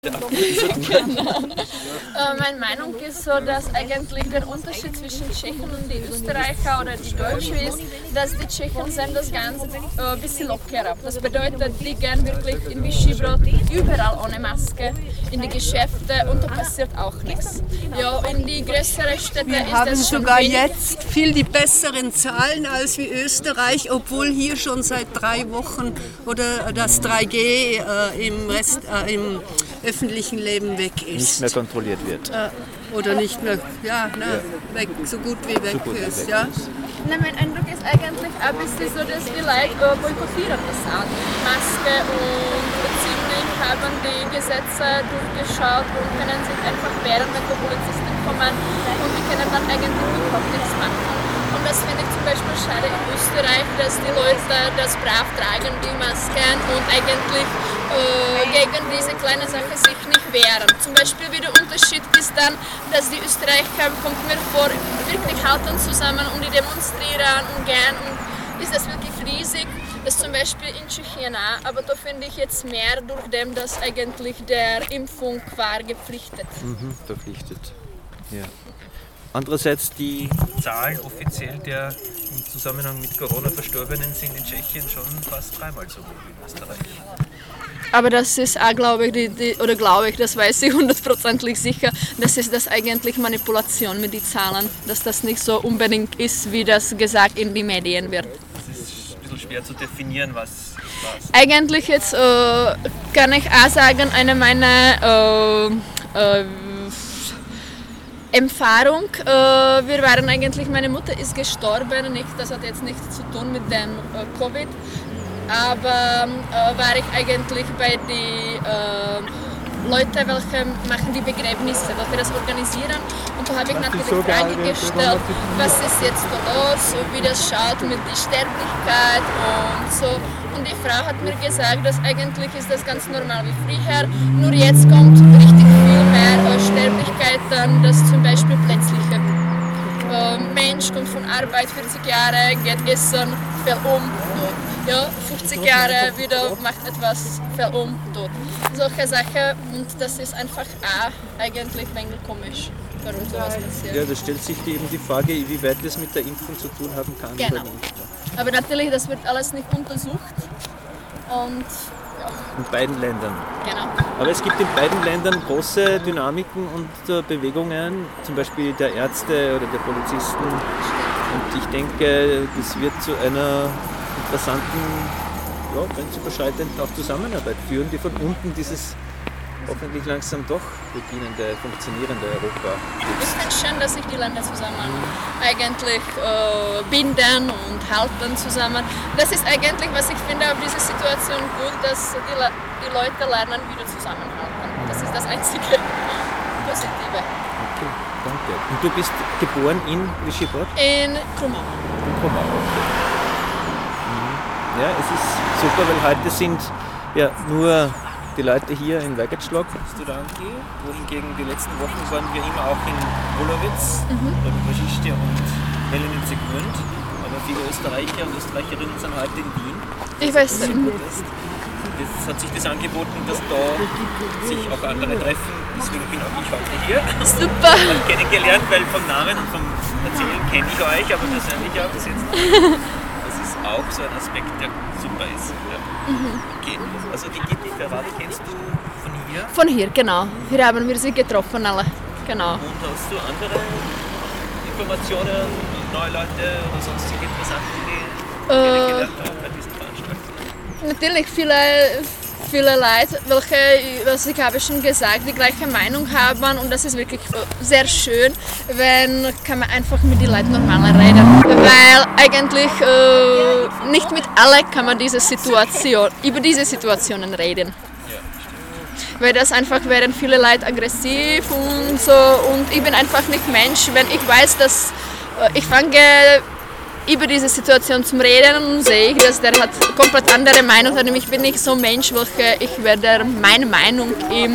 Meine Meinung ist so, dass eigentlich der Unterschied zwischen Tschechen und die Österreicher oder die Deutschen ist, dass die Tschechen sind das Ganze ein bisschen lockerer. Das bedeutet, die gehen wirklich in Vichybrod überall ohne Maske, in die Geschäfte und da passiert auch nichts. Ja, in die größeren Städte Wir ist haben das schon sogar wenig. jetzt viel die besseren Zahlen als wie Österreich, obwohl hier schon seit 3 Wochen oder das 3G im öffentlichen Leben weg ist. Nicht mehr kontrolliert wird. Oder nicht mehr, weg, so gut wie weg ist. Ja. Na, mein Eindruck ist eigentlich ein bisschen so, dass die Leute boykottieren das an. Maske und ziemlich haben die Gesetze durchgeschaut und können sich einfach wehren, wenn die Polizisten kommen und die können dann eigentlich überhaupt nichts machen. Und das finde ich zum Beispiel schade in Österreich, dass die Leute das brav tragen, die Masken und eigentlich gegen diese kleine Sache sich nicht wehren. Zum Beispiel wie der Unterschied ist dann, dass die Österreicher, kommt mir vor, wirklich halten zusammen und die demonstrieren und gehen und ist das wirklich riesig. Das ist zum Beispiel in Tschechien auch, aber da finde ich jetzt mehr durch dem, dass eigentlich der Impfung war gepflichtet. Verpflichtet. Ja. Andererseits die Zahlen offiziell der im Zusammenhang mit Corona Verstorbenen sind in Tschechien schon fast 3-mal so hoch wie in Österreich. Aber das ist auch, glaube ich, das weiß ich 100%ig sicher, das ist das eigentlich Manipulation mit den Zahlen, dass das nicht so unbedingt ist, wie das gesagt in den Medien wird. Es ist ein bisschen schwer zu definieren, was. Eigentlich jetzt kann ich auch sagen, eine meiner Erfahrung, wir waren eigentlich, meine Mutter ist gestorben, nicht, das hat jetzt nichts zu tun mit dem Covid, aber war ich eigentlich bei den Leuten, welche machen die Begräbnisse, welche das organisieren, und da habe ich natürlich die Frage gestellt, was ist jetzt da los, wie das schaut mit der Sterblichkeit und so. Und die Frau hat mir gesagt, dass eigentlich ist das ganz normal wie früher, nur jetzt kommt richtig viel mehr Sterblichkeiten, das zum Beispiel plötzliche. Mensch kommt von Arbeit, 40 Jahre, geht essen, fällt tot. Ja, 50 Jahre wieder macht etwas, fällt tot. Solche Sachen, und das ist einfach eigentlich ein wenig komisch, warum sowas passiert. Ja, da stellt sich eben die Frage, wie weit das mit der Impfung zu tun haben kann. Genau. Aber natürlich, das wird alles nicht untersucht. Und in beiden Ländern. genau. Aber es gibt in beiden Ländern große Dynamiken und Bewegungen, zum Beispiel der Ärzte oder der Polizisten. Und ich denke, das wird zu einer interessanten, grenzüberschreitenden auch Zusammenarbeit führen, die von unten dieses hoffentlich langsam doch beginnende, funktionierende Europa. Ich finde schön, dass sich die Länder zusammen eigentlich binden und halten zusammen. Das ist eigentlich, was ich finde auf diese Situation gut, dass die Leute lernen, wieder zusammenhalten. Das ist das einzige Positive. Okay, danke. Und du bist geboren in Vichybrod? In Krumau. In Krumau, okay. Ja, es ist super, weil heute sind ja nur die Leute hier in Weigotschlag. Studanti, wohingegen die letzten Wochen waren wir immer auch in Wolowitz, beim Waschischtia und Melanie Segmund. Aber viele Österreicher und Österreicherinnen sind heute in Wien. Ich weiß nicht. Jetzt hat sich das angeboten, dass da sich auch andere treffen. Deswegen bin auch ich heute hier. Super. Ich habe kennengelernt, weil vom Namen und vom Erzählen kenne ich euch, aber persönlich auch bis jetzt nicht. Das ist auch so ein Aspekt, der super ist. Ja. Okay. Also die Gitti Ferrari kennst du von hier? Von hier, genau. Hier haben wir sie getroffen alle. Genau. Und hast du andere Informationen, neue Leute oder sonstige interessante Dinge kennengelernt bei diesen Veranstaltungen? Natürlich viele Leute, was ich habe schon gesagt, die gleiche Meinung haben, und das ist wirklich sehr schön, wenn kann man einfach mit den Leuten normal reden, weil eigentlich nicht mit allen kann man über diese Situationen reden. Weil das einfach wären viele Leute aggressiv und so, und ich bin einfach nicht Mensch, wenn ich weiß, dass ich fange über diese Situation zum Reden und sehe ich, dass der hat komplett andere Meinung hat. Ich bin nicht so ein Mensch, welcher ich werde meine Meinung ihm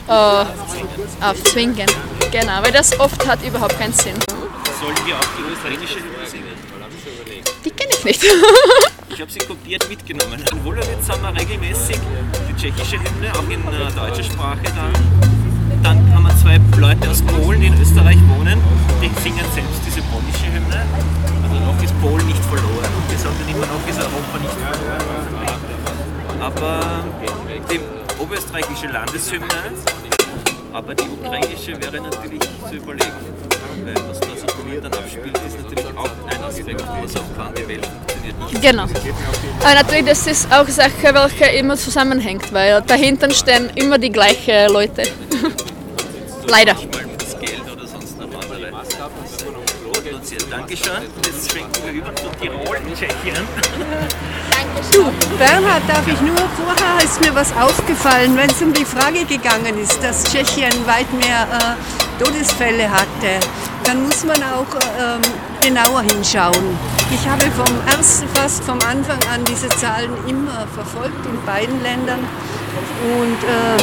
aufzwingen. Genau, weil das oft hat überhaupt keinen Sinn. Sollen wir auch die ukrainische Hymne singen? Die kenne ich nicht. Ich habe sie kopiert mitgenommen. In Wolowitz haben wir regelmäßig die tschechische Hymne, auch in deutscher Sprache dann. Dann haben wir zwei Leute aus Polen, die in Österreich wohnen, die singen selbst diese polnische Hymne. Also noch ist Polen nicht verloren. Wir sagen dann immer, noch ist Europa nicht verloren. Aber die oberösterreichische Landeshymne, aber die ukrainische wäre natürlich zu überlegen. Weil was da sich dann abspielt, ist natürlich auch ein Aspekt, wo man sagen kann, die Welt funktioniert nicht. Genau. Aber natürlich, das ist auch eine Sache, welche immer zusammenhängt, weil dahinter stehen immer die gleichen Leute. Leider. Das Geld oder sonst noch andere. Dankeschön. Jetzt schwenken wir über zu Tirol in Tschechien. Du, Bernhard, darf ich nur, vorher ist mir was aufgefallen, wenn es um die Frage gegangen ist, dass Tschechien weit mehr Todesfälle hatte, dann muss man auch genauer hinschauen. Ich habe fast vom Anfang an diese Zahlen immer verfolgt in beiden Ländern und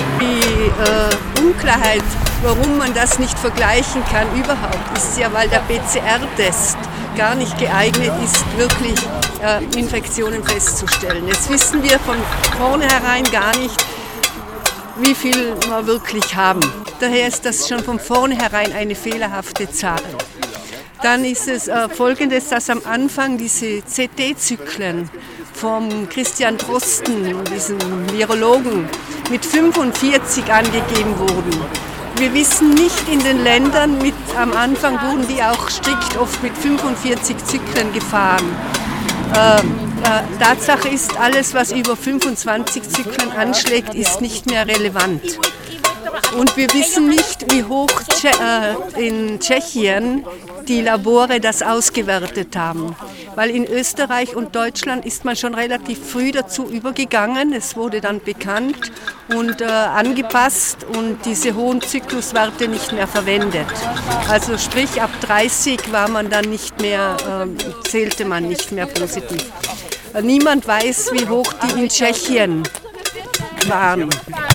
die Unklarheit, warum man das nicht vergleichen kann überhaupt, ist ja, weil der PCR-Test gar nicht geeignet ist, wirklich Infektionen festzustellen. Jetzt wissen wir von vornherein gar nicht, wie viel wir wirklich haben. Daher ist das schon von vornherein eine fehlerhafte Zahl. Dann ist es Folgendes, dass am Anfang diese CT-Zyklen vom Christian Drosten, diesem Virologen, mit 45 angegeben wurden. Wir wissen nicht, in den Ländern am Anfang wurden die auch strikt oft mit 45 Zyklen gefahren. Tatsache ist, alles, was über 25 Zyklen anschlägt, ist nicht mehr relevant. Und wir wissen nicht, wie hoch in Tschechien die Labore das ausgewertet haben. Weil in Österreich und Deutschland ist man schon relativ früh dazu übergegangen. Es wurde dann bekannt und angepasst und diese hohen Zykluswerte nicht mehr verwendet. Also sprich, ab 30 war man dann nicht mehr, zählte man nicht mehr positiv. Niemand weiß, wie hoch die in Tschechien waren.